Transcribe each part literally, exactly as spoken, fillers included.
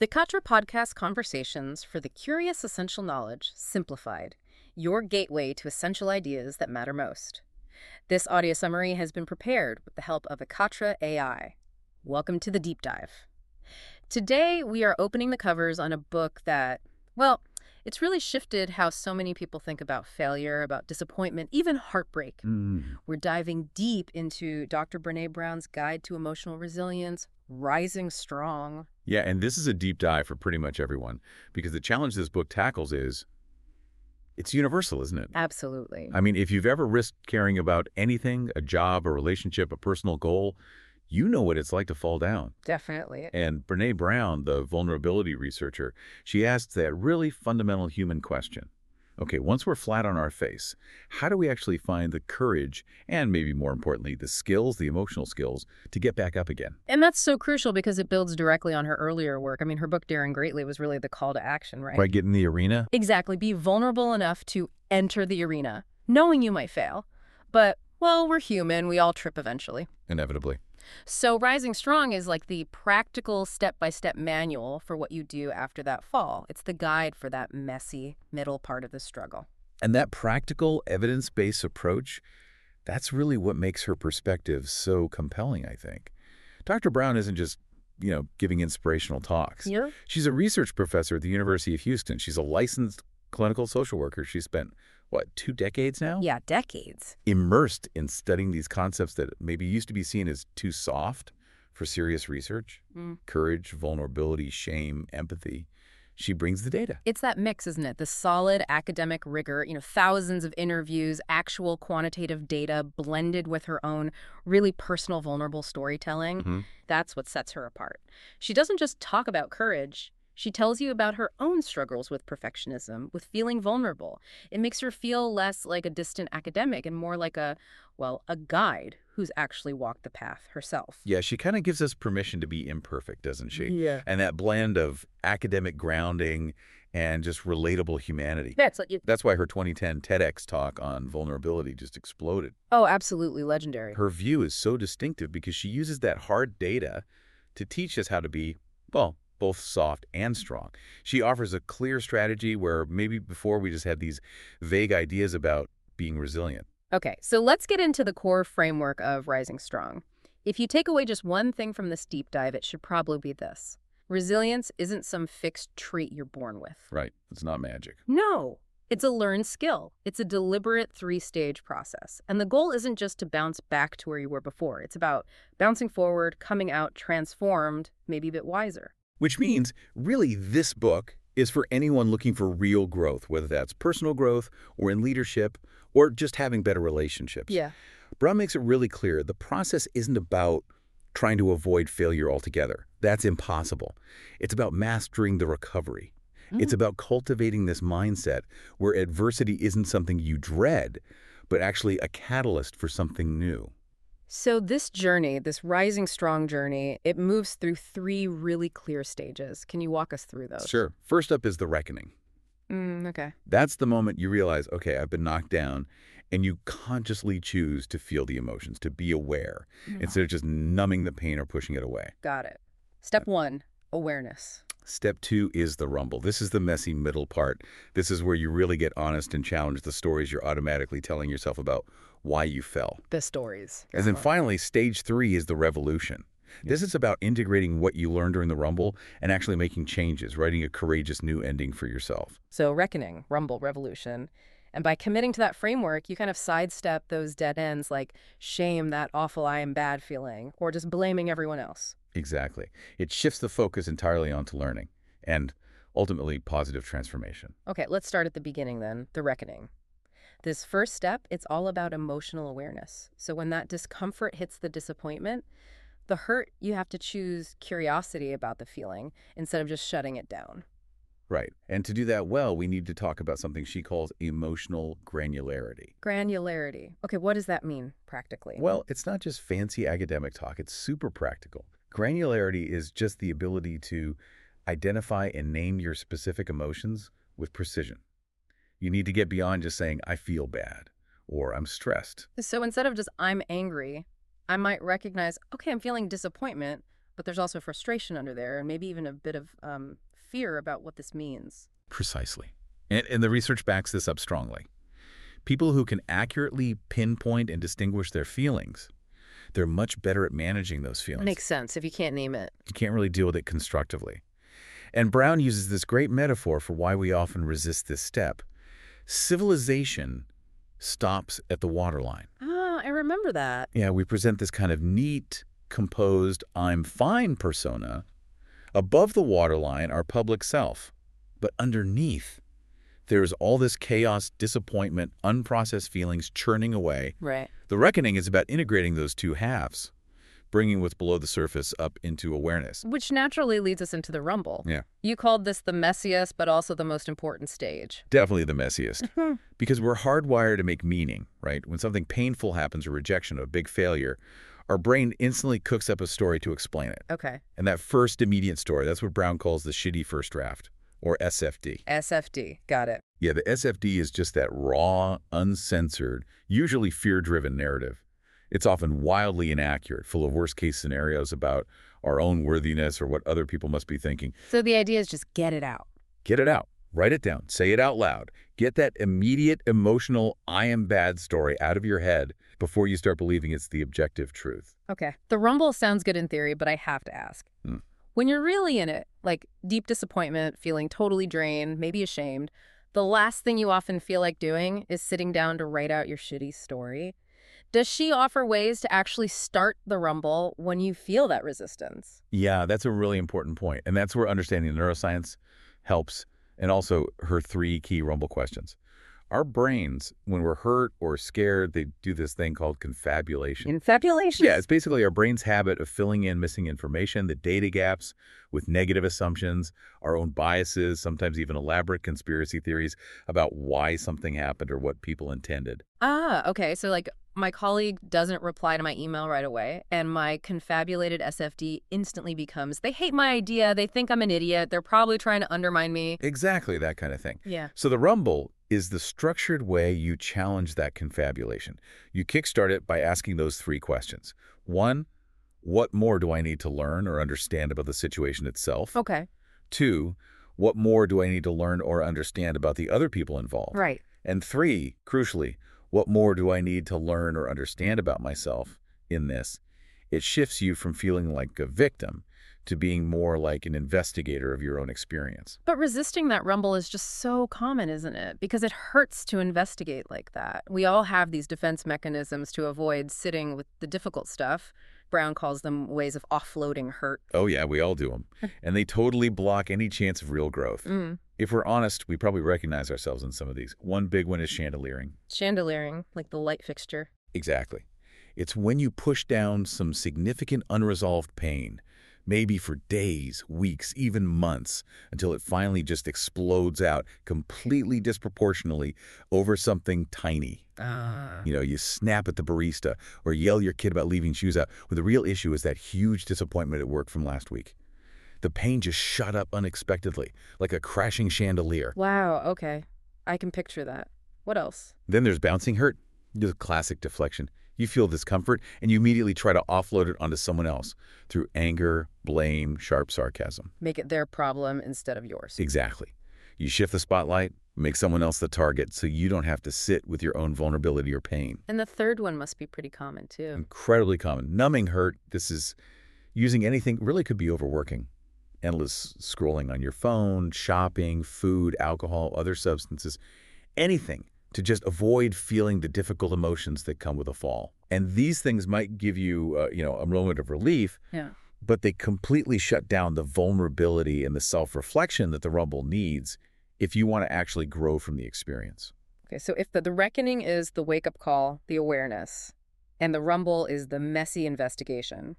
The Katra Podcast Conversations for the Curious Essential Knowledge, Simplified, your gateway to essential ideas that matter most. This audio summary has been prepared with the help of Katra A I. Welcome to the deep dive. Today, we are opening the covers on a book that, well, it's really shifted how so many people think about failure, about disappointment, even heartbreak. Mm. We're diving deep into Doctor Brené Brown's Guide to Emotional Resilience, Rising Strong. Yeah, and this is a deep dive for pretty much everyone, because the challenge this book tackles is, it's universal, isn't it? Absolutely. I mean, if you've ever risked caring about anything, a job, a relationship, a personal goal, you know what it's like to fall down. Definitely. And Brené Brown, the vulnerability researcher, she asks that really fundamental human question. Okay, once we're flat on our face, how do we actually find the courage and maybe more importantly, the skills, the emotional skills, to get back up again? And that's so crucial because it builds directly on her earlier work. I mean, her book, Daring Greatly, was really the call to action, right? Right, get in the arena? Exactly. Be vulnerable enough to enter the arena, knowing you might fail. But, well, we're human. We all trip eventually. Inevitably. So Rising Strong is like the practical step-by-step manual for what you do after that fall. It's the guide for that messy middle part of the struggle. And that practical, evidence-based approach, that's really what makes her perspective so compelling, I think. Doctor Brown isn't just, you know, giving inspirational talks. Yeah. She's a research professor at the University of Houston. She's a licensed clinical social worker. She spent, what, two decades now? Yeah, decades. Immersed in studying these concepts that maybe used to be seen as too soft for serious research. Mm. Courage, vulnerability, shame, empathy. She brings the data. It's that mix, isn't it? The solid academic rigor, you know, thousands of interviews, actual quantitative data blended with her own really personal, vulnerable storytelling. Mm-hmm. That's what sets her apart. She doesn't just talk about courage. She tells you about her own struggles with perfectionism, with feeling vulnerable. It makes her feel less like a distant academic and more like a, well, a guide who's actually walked the path herself. Yeah, she kind of gives us permission to be imperfect, doesn't she? Yeah. And that blend of academic grounding and just relatable humanity. That's like you. That's why her twenty ten TEDx talk on vulnerability just exploded. Oh, absolutely legendary. Her view is so distinctive because she uses that hard data to teach us how to be, well, both soft and strong. She offers a clear strategy where maybe before we just had these vague ideas about being resilient. Okay, so let's get into the core framework of Rising Strong. If you take away just one thing from this deep dive, it should probably be this. Resilience isn't some fixed trait you're born with. Right. It's not magic. No, it's a learned skill. It's a deliberate three-stage process. And the goal isn't just to bounce back to where you were before. It's about bouncing forward, coming out transformed, maybe a bit wiser. Which means, really, this book is for anyone looking for real growth, whether that's personal growth or in leadership or just having better relationships. Yeah. Brown makes it really clear the process isn't about trying to avoid failure altogether. That's impossible. It's about mastering the recovery. Mm. It's about cultivating this mindset where adversity isn't something you dread, but actually a catalyst for something new. So this journey, this Rising Strong journey, it moves through three really clear stages. Can you walk us through those? Sure. First up is the reckoning. Mm, okay. That's the moment you realize, okay, I've been knocked down, and you consciously choose to feel the emotions, to be aware, Mm. instead of just numbing the pain or pushing it away. Got it. Step one, awareness. Step two is the rumble. This is the messy middle part. This is where you really get honest and challenge the stories you're automatically telling yourself about why you fell. The stories. And then finally, stage three is the revolution. This is about integrating what you learned during the rumble and actually making changes, writing a courageous new ending for yourself. So reckoning, rumble, revolution. And by committing to that framework, you kind of sidestep those dead ends like shame, that awful I am bad feeling, or just blaming everyone else. Exactly. It shifts the focus entirely onto learning and ultimately positive transformation. Okay, let's start at the beginning then, the reckoning. This first step, it's all about emotional awareness. So when that discomfort hits the disappointment, the hurt, you have to choose curiosity about the feeling instead of just shutting it down. Right. And to do that well, we need to talk about something she calls emotional granularity. Granularity. Okay, what does that mean practically? Well, it's not just fancy academic talk. It's super practical. Granularity is just the ability to identify and name your specific emotions with precision. You need to get beyond just saying, I feel bad, or I'm stressed. So instead of just I'm angry, I might recognize, okay, I'm feeling disappointment. but there's also frustration under there and maybe even a bit of um, fear about what this means. Precisely. And, and the research backs this up strongly. People who can accurately pinpoint and distinguish their feelings, they're much better at managing those feelings. Makes sense if you can't name it. You can't really deal with it constructively. And Brown uses this great metaphor for why we often resist this step. Civilization stops at the waterline. Ah, I remember that. Yeah, we present this kind of neat, composed, I'm fine persona. Above the waterline, our public self. But underneath, there's all this chaos, disappointment, unprocessed feelings churning away. Right. The reckoning is about integrating those two halves, bringing what's below the surface up into awareness. Which naturally leads us into the rumble. Yeah. You called this the messiest, but also the most important stage. Definitely the messiest. Because we're hardwired to make meaning, right? When something painful happens, or rejection, or a big failure, our brain instantly cooks up a story to explain it. Okay. And that first immediate story, that's what Brown calls the shitty first draft, or S F D. S F D. Got it. Yeah, the S F D is just that raw, uncensored, usually fear-driven narrative. It's often wildly inaccurate, full of worst-case scenarios about our own worthiness or what other people must be thinking. So the idea is just get it out. Get it out. Write it down. Say it out loud. Get that immediate, emotional, I am bad story out of your head before you start believing it's the objective truth. Okay. The rumble sounds good in theory, but I have to ask. Hmm. When you're really in it, like deep disappointment, feeling totally drained, maybe ashamed, the last thing you often feel like doing is sitting down to write out your shitty story. Does she offer ways to actually start the rumble when you feel that resistance? Yeah, that's a really important point. And that's where understanding neuroscience helps, and also her three key rumble questions. Our brains, when we're hurt or scared, they do this thing called confabulation. Confabulation? Yeah, it's basically our brain's habit of filling in missing information, the data gaps with negative assumptions, our own biases, sometimes even elaborate conspiracy theories about why something happened or what people intended. Ah, okay. So like my colleague doesn't reply to my email right away, and my confabulated S F D instantly becomes, they hate my idea, they think I'm an idiot, they're probably trying to undermine me. Exactly that kind of thing. Yeah. So the rumble is the structured way you challenge that confabulation. You kickstart it by asking those three questions. One, what more do I need to learn or understand about the situation itself? Okay. Two, what more do I need to learn or understand about the other people involved? Right. And three, crucially, what more do I need to learn or understand about myself in this? It shifts you from feeling like a victim to being more like an investigator of your own experience. But resisting that rumble is just so common, isn't it? Because it hurts to investigate like that. We all have these defense mechanisms to avoid sitting with the difficult stuff. Brown calls them ways of offloading hurt. Oh yeah, we all do them. And they totally block any chance of real growth. Mm. If we're honest, we probably recognize ourselves in some of these. One big one is chandeliering. Chandeliering, like the light fixture. Exactly. It's when you push down some significant unresolved pain, maybe for days, weeks, even months, until it finally just explodes out completely disproportionately over something tiny. Ah. You know, you snap at the barista or yell at your kid about leaving shoes out, when the real issue is that huge disappointment at work from last week. The pain just shot up unexpectedly, like a crashing chandelier. Wow, okay. I can picture that. What else? Then there's bouncing hurt, the classic deflection. You feel discomfort, and you immediately try to offload it onto someone else through anger, blame, sharp sarcasm. Make it their problem instead of yours. Exactly. You shift the spotlight, make someone else the target so you don't have to sit with your own vulnerability or pain. And the third one must be pretty common, too. Incredibly common. Numbing hurt, this is using anything, really could be overworking. Endless scrolling on your phone, shopping, food, alcohol, other substances, anything to just avoid feeling the difficult emotions that come with a fall. And these things might give you, uh, you know, a moment of relief, Yeah. but they completely shut down the vulnerability and the self-reflection that the rumble needs if you want to actually grow from the experience. Okay, so if the, the reckoning is the wake-up call, the awareness, and the rumble is the messy investigation,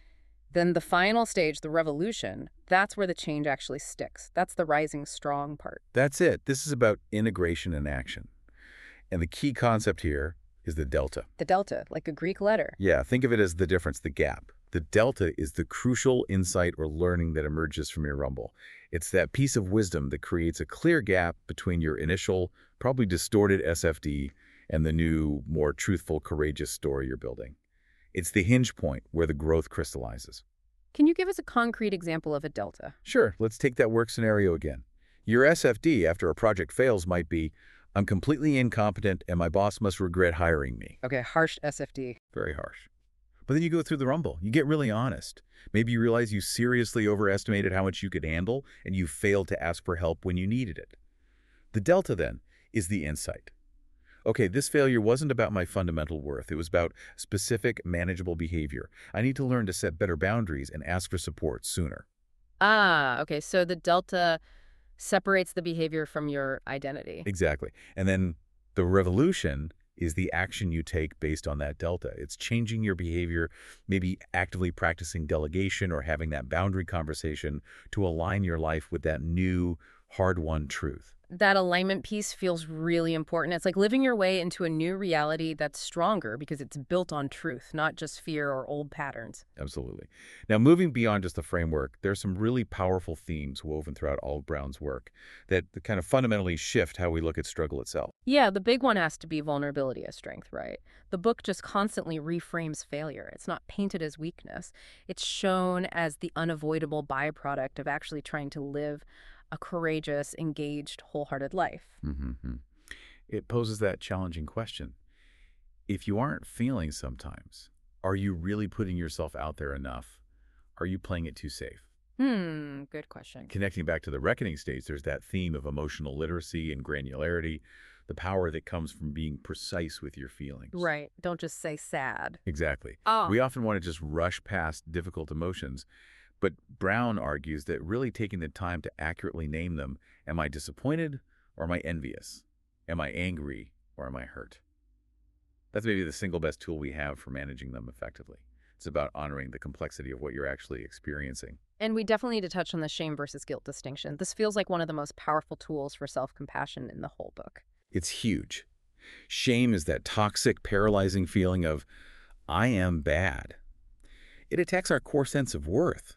then the final stage, the revolution, that's where the change actually sticks. That's the rising strong part. That's it. This is about integration and action. And the key concept here is the delta. The delta, like a Greek letter. Yeah, think of it as the difference, the gap. The delta is the crucial insight or learning that emerges from your rumble. It's that piece of wisdom that creates a clear gap between your initial, probably distorted S F D and the new, more truthful, courageous story you're building. It's the hinge point where the growth crystallizes. Can you give us a concrete example of a delta? Sure, let's take that work scenario again. Your S F D after a project fails might be, I'm completely incompetent and my boss must regret hiring me. Okay, harsh S F D. Very harsh. But then you go through the rumble. You get really honest. Maybe you realize you seriously overestimated how much you could handle and you failed to ask for help when you needed it. The delta, then, is the insight. Okay, this failure wasn't about my fundamental worth. It was about specific, manageable behavior. I need to learn to set better boundaries and ask for support sooner. Ah, okay, so the delta separates the behavior from your identity. Exactly. And then the revolution is the action you take based on that delta. It's changing your behavior, maybe actively practicing delegation or having that boundary conversation to align your life with that new, hard-won truth. That alignment piece feels really important. It's like living your way into a new reality that's stronger because it's built on truth, not just fear or old patterns. Absolutely. Now, moving beyond just the framework, there's some really powerful themes woven throughout all of Brown's work that kind of fundamentally shift how we look at struggle itself. Yeah, the big one has to be vulnerability as strength, right? The book just constantly reframes failure. It's not painted as weakness. It's shown as the unavoidable byproduct of actually trying to live a courageous, engaged, wholehearted life. Mm-hmm. It poses that challenging question. If you aren't feeling sometimes, are you really putting yourself out there enough? Are you playing it too safe? Hmm, good question. Connecting back to the reckoning stage, there's that theme of emotional literacy and granularity, the power that comes from being precise with your feelings. Right. Don't just say sad. Exactly. Oh. We often want to just rush past difficult emotions, but Brown argues that really taking the time to accurately name them, am I disappointed or am I envious? Am I angry or am I hurt? That's maybe the single best tool we have for managing them effectively. It's about honoring the complexity of what you're actually experiencing. And we definitely need to touch on the shame versus guilt distinction. This feels like one of the most powerful tools for self-compassion in the whole book. It's huge. Shame is that toxic, paralyzing feeling of, I am bad. It attacks our core sense of worth.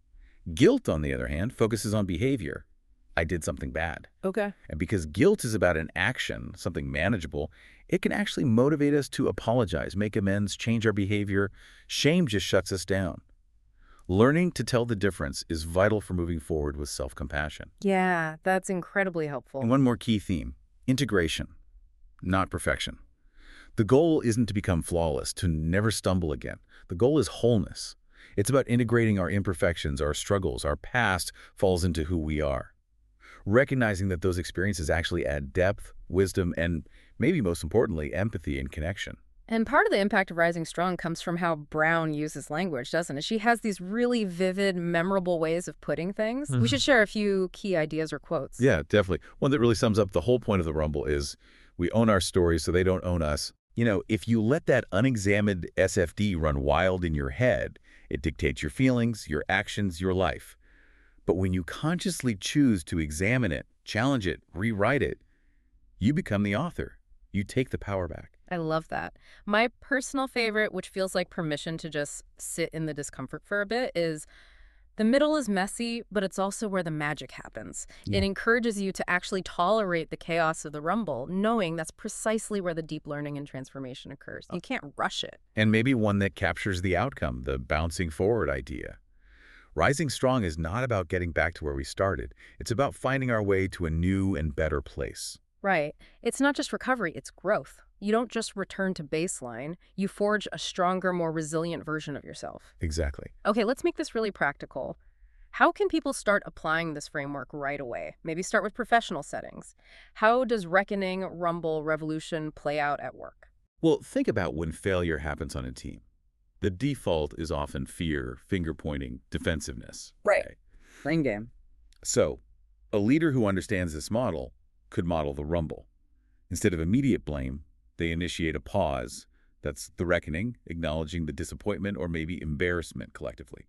Guilt, on the other hand, focuses on behavior. I did something bad. Okay. And because guilt is about an action, something manageable, it can actually motivate us to apologize, make amends, change our behavior. Shame just shuts us down. Learning to tell the difference is vital for moving forward with self-compassion. Yeah, that's incredibly helpful. And one more key theme, integration, not perfection. The goal isn't to become flawless, to never stumble again. The goal is wholeness. It's about integrating our imperfections, our struggles, our past falls into who we are. Recognizing that those experiences actually add depth, wisdom, and maybe most importantly, empathy and connection. And part of the impact of Rising Strong comes from how Brown uses language, doesn't it? She has these really vivid, memorable ways of putting things. Mm-hmm. We should share a few key ideas or quotes. Yeah, definitely. One that really sums up the whole point of the Rumble is we own our stories so they don't own us. You know, if you let that unexamined S F D run wild in your head, it dictates your feelings, your actions, your life. But when you consciously choose to examine it, challenge it, rewrite it, you become the author. You take the power back. I love that. My personal favorite, which feels like permission to just sit in the discomfort for a bit, is the middle is messy, but it's also where the magic happens. Yeah. It encourages you to actually tolerate the chaos of the rumble, knowing that's precisely where the deep learning and transformation occurs. You can't rush it. And maybe one that captures the outcome, the bouncing forward idea. Rising Strong is not about getting back to where we started. It's about finding our way to a new and better place. Right. It's not just recovery, it's growth. You don't just return to baseline. You forge a stronger, more resilient version of yourself. Exactly. Okay, let's make this really practical. How can people start applying this framework right away? Maybe start with professional settings. How does reckoning, rumble, revolution play out at work? Well, think about when failure happens on a team. The default is often fear, finger-pointing, defensiveness. Right. Okay. Blame game. So, a leader who understands this model could model the rumble. Instead of immediate blame, they initiate a pause. That's the reckoning, acknowledging the disappointment or maybe embarrassment collectively.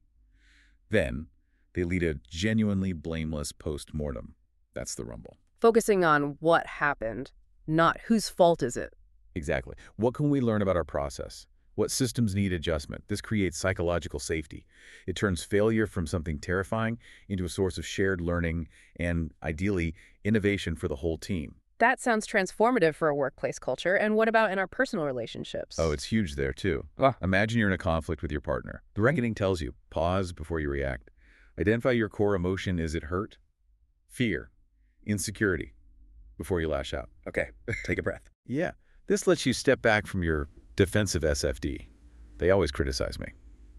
Then, they lead a genuinely blameless post-mortem. That's the rumble. Focusing on what happened, not whose fault is it. Exactly. What can we learn about our process? What systems need adjustment? This creates psychological safety. It turns failure from something terrifying into a source of shared learning and, ideally, innovation for the whole team. That sounds transformative for a workplace culture. And what about in our personal relationships? Oh, it's huge there, too. Ah. Imagine you're in a conflict with your partner. The reckoning tells you, pause before you react. Identify your core emotion. Is it hurt, fear, insecurity, before you lash out? Okay, take a breath. Yeah, this lets you step back from your defensive S F D. They always criticize me.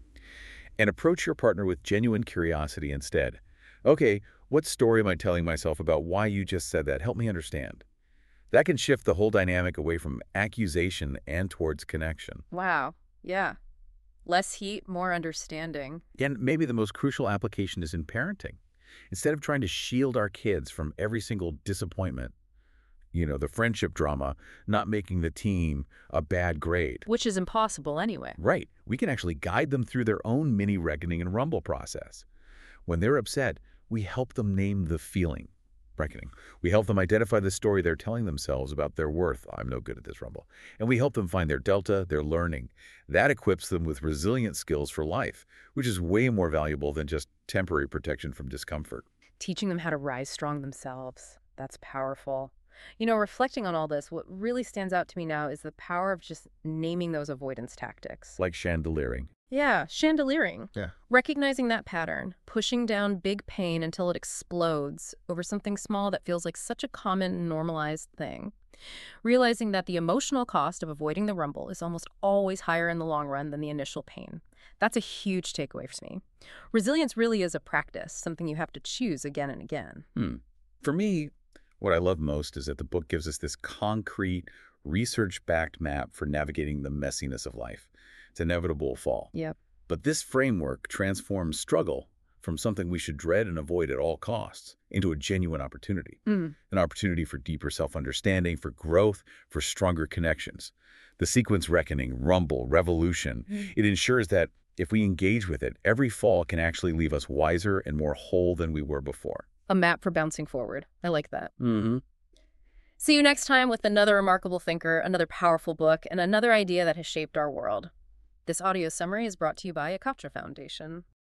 And approach your partner with genuine curiosity instead. Okay, what story am I telling myself about why you just said that? Help me understand. That can shift the whole dynamic away from accusation and towards connection. Wow. Yeah. Less heat, more understanding. And maybe the most crucial application is in parenting. Instead of trying to shield our kids from every single disappointment, you know, the friendship drama, not making the team, a bad grade. Which is impossible anyway. Right. We can actually guide them through their own mini reckoning and rumble process. When they're upset, we help them name the feeling, reckoning. We help them identify the story they're telling themselves about their worth. I'm no good at this rumble. And we help them find their delta, their learning. That equips them with resilient skills for life, which is way more valuable than just temporary protection from discomfort. Teaching them how to rise strong themselves. That's powerful. You know, reflecting on all this, what really stands out to me now is the power of just naming those avoidance tactics. Like chandeliering. Yeah, chandeliering. Yeah. Recognizing that pattern, pushing down big pain until it explodes over something small that feels like such a common, normalized thing. Realizing that the emotional cost of avoiding the rumble is almost always higher in the long run than the initial pain. That's a huge takeaway for me. Resilience really is a practice, something you have to choose again and again. Hmm. For me, what I love most is that the book gives us this concrete, research-backed map for navigating the messiness of life. It's inevitable will fall. Yep. But this framework transforms struggle from something we should dread and avoid at all costs into a genuine opportunity. Mm. An opportunity for deeper self-understanding, for growth, for stronger connections. The sequence reckoning, rumble, revolution, Mm. it ensures that if we engage with it, every fall can actually leave us wiser and more whole than we were before. A map for bouncing forward. I like that. Mm-hmm. See you next time with another remarkable thinker, another powerful book, and another idea that has shaped our world. This audio summary is brought to you by Akatra Foundation.